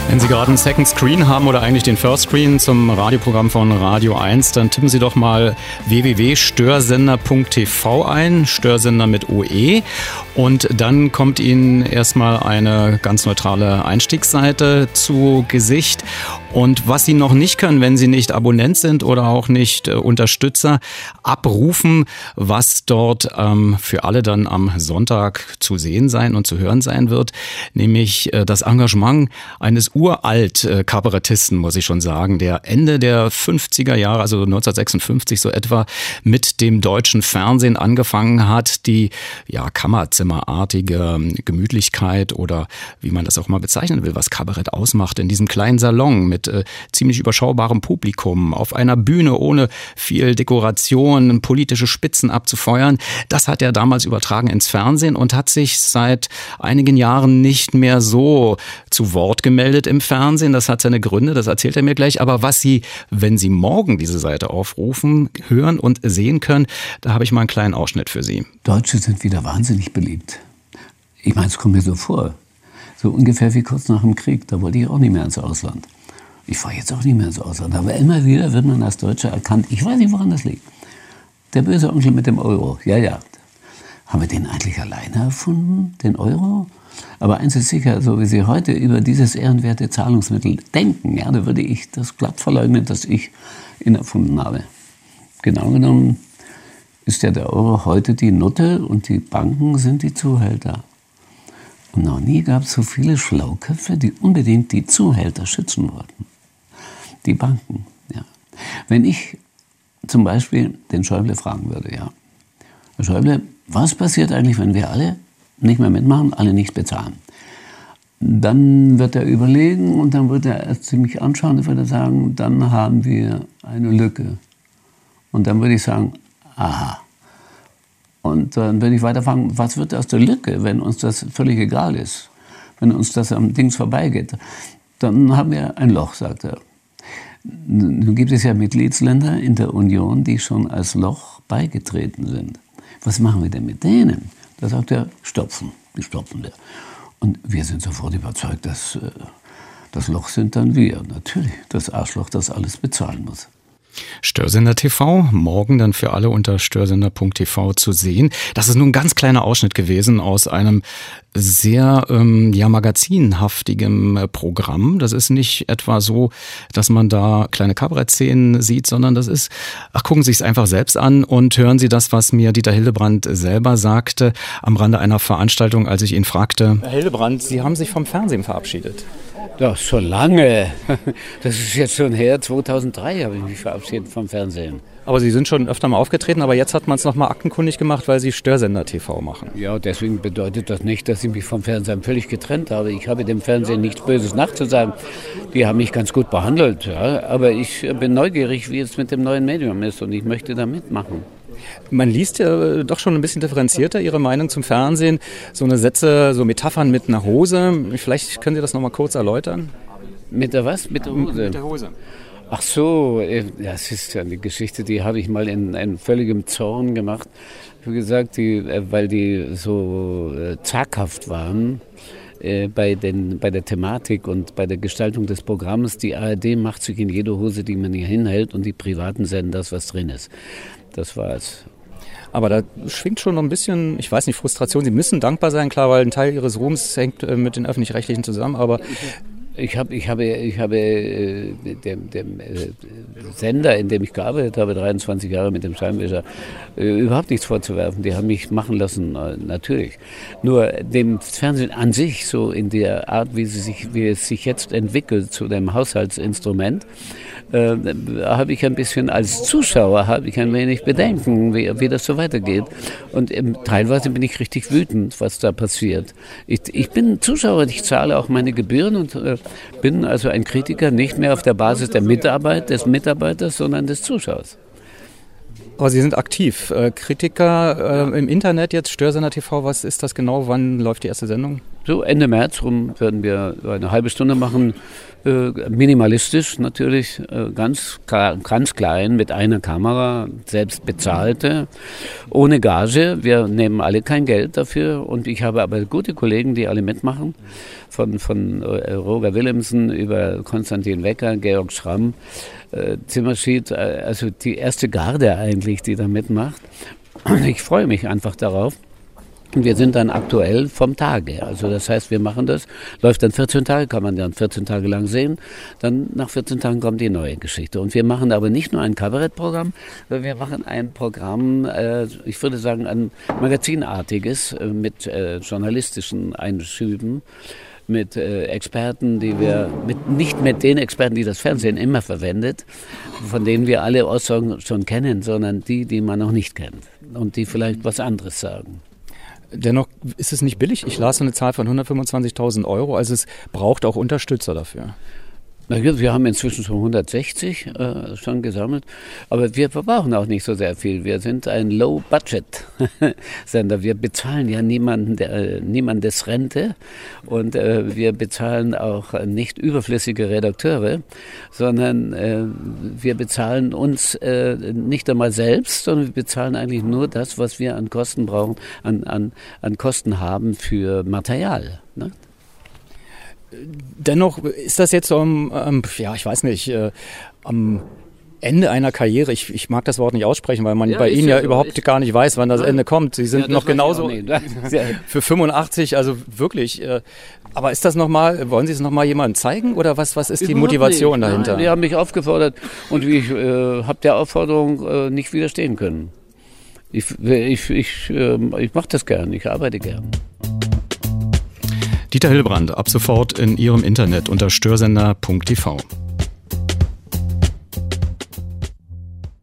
Wenn Sie gerade einen Second Screen haben oder eigentlich den First Screen zum Radioprogramm von Radio 1, dann tippen Sie doch mal www.störsender.tv ein, Störsender mit OE. Und dann kommt Ihnen erstmal eine ganz neutrale Einstiegsseite zu Gesicht. Und was Sie noch nicht können, wenn Sie nicht Abonnent sind oder auch nicht Unterstützer, abrufen, was dort für alle dann am Sonntag zu sehen sein und zu hören sein wird, nämlich das Engagement eines Uralt-Kabarettisten, muss ich schon sagen, der Ende der 50er Jahre, also 1956 so etwa, mit dem deutschen Fernsehen angefangen hat, die kammerzimmerartige Gemütlichkeit oder wie man das auch mal bezeichnen will, was Kabarett ausmacht, in diesem kleinen Salon mit ziemlich überschaubarem Publikum, auf einer Bühne ohne viel Dekoration, politische Spitzen abzufeuern. Das hat er damals übertragen ins Fernsehen und hat sich seit einigen Jahren nicht mehr so zu Wort gemeldet im Fernsehen. Das hat seine Gründe, das erzählt er mir gleich. Aber was Sie, wenn Sie morgen diese Seite aufrufen, hören und sehen können, da habe ich mal einen kleinen Ausschnitt für Sie. Deutsche sind wieder wahnsinnig beliebt. Ich meine, es kommt mir so vor. So ungefähr wie kurz nach dem Krieg. Da wollte ich auch nicht mehr ins Ausland. Ich fahre jetzt auch nicht mehr ins Ausland. Aber immer wieder wird man als Deutscher erkannt. Ich weiß nicht, woran das liegt. Der böse Onkel mit dem Euro. Ja. Haben wir den eigentlich alleine erfunden, den Euro? Aber eins ist sicher, so wie Sie heute über dieses ehrenwerte Zahlungsmittel denken, ja, da würde ich das glatt verleugnen, dass ich ihn erfunden habe. Genau genommen ist ja der Euro heute die Nutte und die Banken sind die Zuhälter. Und noch nie gab es so viele Schlauköpfe, die unbedingt die Zuhälter schützen wollten. Die Banken, ja. Wenn ich zum Beispiel den Schäuble fragen würde, ja, Herr Schäuble, was passiert eigentlich, wenn wir alle nicht mehr mitmachen, alle nichts bezahlen? Dann wird er überlegen und dann wird er ziemlich anschauen und wird er sagen, dann haben wir eine Lücke. Und dann würde ich sagen, aha. Und dann würde ich weiterfragen, was wird aus der Lücke, wenn uns das völlig egal ist, wenn uns das am Dings vorbeigeht? Dann haben wir ein Loch, sagt er. Nun gibt es ja Mitgliedsländer in der Union, die schon als Loch beigetreten sind. Was machen wir denn mit denen? Da sagt er, stopfen, die stopfen wir. Und wir sind sofort überzeugt, dass das Loch sind dann wir. Natürlich, das Arschloch, das alles bezahlen muss. Störsender TV, morgen dann für alle unter störsender.tv zu sehen. Das ist nur ein ganz kleiner Ausschnitt gewesen aus einem sehr magazinhaftigem Programm. Das ist nicht etwa so, dass man da kleine Kabarettszenen sieht, sondern das ist, gucken Sie es einfach selbst an und hören Sie das, was mir Dieter Hildebrandt selber sagte am Rande einer Veranstaltung, als ich ihn fragte. Herr Hildebrandt, Sie haben sich vom Fernsehen verabschiedet. Doch, schon lange. Das ist jetzt schon her. 2003 habe ich mich verabschiedet vom Fernsehen. Aber Sie sind schon öfter mal aufgetreten, aber jetzt hat man es nochmal aktenkundig gemacht, weil Sie Störsender TV machen. Ja, deswegen bedeutet das nicht, dass ich mich vom Fernsehen völlig getrennt habe. Ich habe dem Fernsehen nichts Böses nachzusagen. Die haben mich ganz gut behandelt, ja. Aber ich bin neugierig, wie es mit dem neuen Medium ist und ich möchte da mitmachen. Man liest ja doch schon ein bisschen differenzierter Ihre Meinung zum Fernsehen. So eine Sätze, so Metaphern mit einer Hose. Vielleicht können Sie das nochmal kurz erläutern? Mit der was? Mit der Hose? Mit der Hose. Ach so, das ist ja eine Geschichte, die habe ich mal in völligem Zorn gemacht. Wie gesagt, weil die so zaghaft waren bei der Thematik und bei der Gestaltung des Programms. Die ARD macht sich in jede Hose, die man hier hinhält, und die Privaten senden das, was drin ist. Das war's. Aber da schwingt schon noch ein bisschen, ich weiß nicht, Frustration. Sie müssen dankbar sein, klar, weil ein Teil Ihres Ruhms hängt mit den Öffentlich-Rechtlichen zusammen, aber... Ich habe dem Sender, in dem ich gearbeitet habe, 23 Jahre mit dem Scheinwischer, überhaupt nichts vorzuwerfen. Die haben mich machen lassen, natürlich. Nur dem Fernsehen an sich, so in der Art, wie es sich jetzt entwickelt zu dem Haushaltsinstrument, habe ich ein bisschen als Zuschauer ein wenig Bedenken, wie das so weitergeht. Und teilweise bin ich richtig wütend, was da passiert. Ich bin Zuschauer, ich zahle auch meine Gebühren und bin also ein Kritiker nicht mehr auf der Basis der Mitarbeit des Mitarbeiters, sondern des Zuschauers. Aber Sie sind aktiv. Kritiker im Internet jetzt, Störsender TV, was ist das genau? Wann läuft die erste Sendung? So Ende März rum werden wir eine halbe Stunde machen, minimalistisch natürlich, ganz klein mit einer Kamera, selbst bezahlte, ohne Gage. Wir nehmen alle kein Geld dafür und ich habe aber gute Kollegen, die alle mitmachen, von Roger Willemsen über Konstantin Wecker, Georg Schramm, Zimmerschied, also die erste Garde eigentlich, die da mitmacht. Und ich freue mich einfach darauf. Und wir sind dann aktuell vom Tage. Also das heißt, wir machen das, läuft dann 14 Tage, kann man dann 14 Tage lang sehen. Dann nach 14 Tagen kommt die neue Geschichte. Und wir machen aber nicht nur ein Kabarettprogramm, sondern wir machen ein Programm, ich würde sagen ein magazinartiges, mit journalistischen Einschüben, mit Experten, die wir, nicht mit den Experten, die das Fernsehen immer verwendet, von denen wir alle Aussagen schon kennen, sondern die man noch nicht kennt und die vielleicht was anderes sagen. Dennoch ist es nicht billig. Ich las so eine Zahl von 125.000 €. Also es braucht auch Unterstützer dafür. Na gut, wir haben inzwischen schon 160 schon gesammelt, aber wir verbrauchen auch nicht so sehr viel. Wir sind ein Low-Budget-Sender. Wir bezahlen ja niemandes Rente und wir bezahlen auch nicht überflüssige Redakteure, sondern wir bezahlen uns nicht einmal selbst, sondern wir bezahlen eigentlich nur das, was wir an Kosten brauchen, an Kosten haben für Material, ne? Dennoch ist das jetzt so ich weiß nicht, am Ende einer Karriere. Ich mag das Wort nicht aussprechen, weil man bei Ihnen ja überhaupt gar nicht weiß, wann das Ende kommt. Sie sind noch genauso für 85, also wirklich. Aber ist das nochmal, wollen Sie es nochmal jemandem zeigen oder was ist die Motivation dahinter? Nein, die haben mich aufgefordert und ich habe der Aufforderung nicht widerstehen können. Ich mache das gern, ich arbeite gern. Dieter Hillebrand, ab sofort in Ihrem Internet unter störsender.tv.